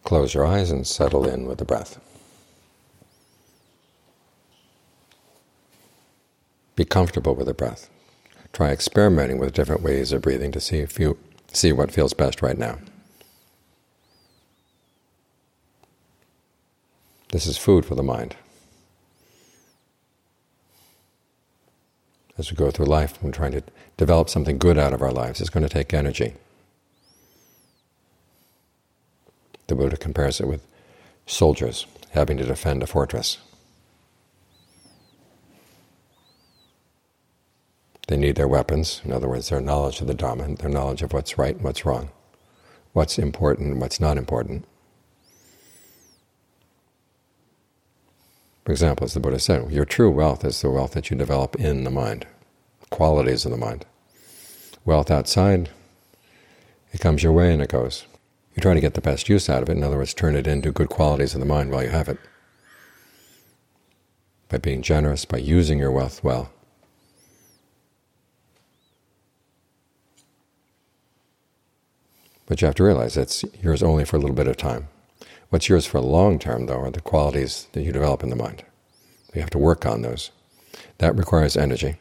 Close your eyes and settle in with the breath. Be comfortable with the breath. Try experimenting with different ways of breathing to see what feels best right now. This is food for the mind. As we go through life and trying to develop something good out of our lives, it's going to take energy. The Buddha compares it with soldiers having to defend a fortress. They need their weapons, in other words, their knowledge of the Dharma, their knowledge of what's right and what's wrong, what's important and what's not important. For example, as the Buddha said, your true wealth is the wealth that you develop in the mind, qualities of the mind. Wealth outside, it comes your way and it goes. You try to get the best use out of it, in other words, turn it into good qualities of the mind while you have it. By being generous, by using your wealth well. But you have to realize it's yours only for a little bit of time. What's yours for the long term, though, are the qualities that you develop in the mind. You have to work on those. That requires energy.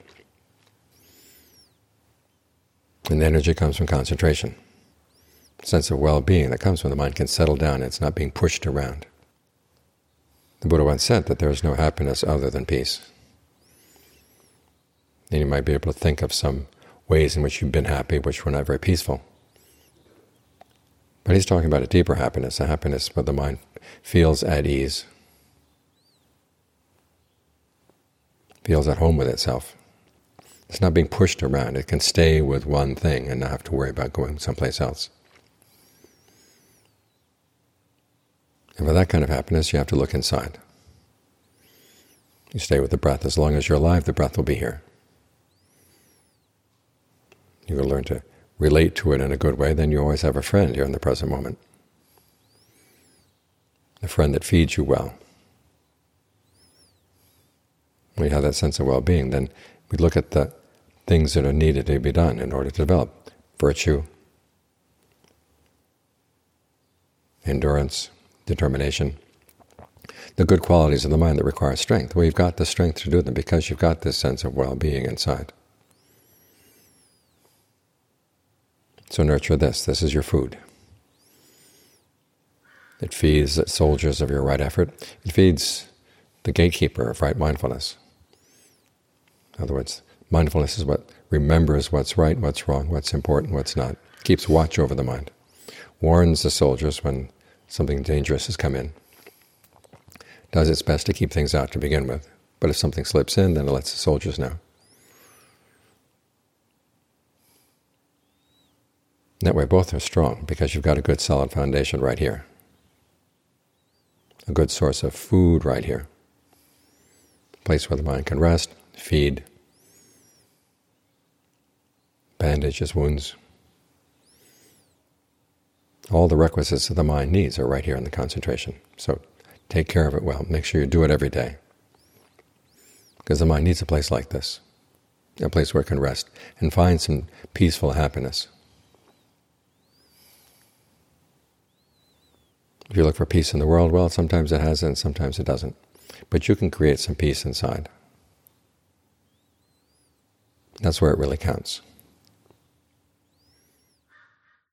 And energy comes from concentration. A sense of well-being that comes when the mind can settle down, it's not being pushed around. The Buddha once said that there is no happiness other than peace. And you might be able to think of some ways in which you've been happy which were not very peaceful. But he's talking about a deeper happiness, a happiness where the mind feels at ease, feels at home with itself. It's not being pushed around. It can stay with one thing and not have to worry about going someplace else. And for that kind of happiness, you have to look inside. You stay with the breath. As long as you're alive, the breath will be here. You will learn to relate to it in a good way, then you always have a friend here in the present moment. A friend that feeds you well. When you have that sense of well-being, then we look at the things that are needed to be done in order to develop virtue, endurance, determination, the good qualities of the mind that require strength. Well, you've got the strength to do them because you've got this sense of well-being inside. So nurture this. This is your food. It feeds the soldiers of your right effort. It feeds the gatekeeper of right mindfulness. In other words, mindfulness is what remembers what's right, what's wrong, what's important, what's not. Keeps watch over the mind. Warns the soldiers when something dangerous has come in. Does its best to keep things out to begin with. But if something slips in, then it lets the soldiers know. That way both are strong, because you've got a good solid foundation right here. A good source of food right here. A place where the mind can rest, feed, bandage its wounds. All the requisites that the mind needs are right here in the concentration. So take care of it well. Make sure you do it every day. Because the mind needs a place like this, a place where it can rest and find some peaceful happiness. If you look for peace in the world, well, sometimes it has it and sometimes it doesn't. But you can create some peace inside. That's where it really counts.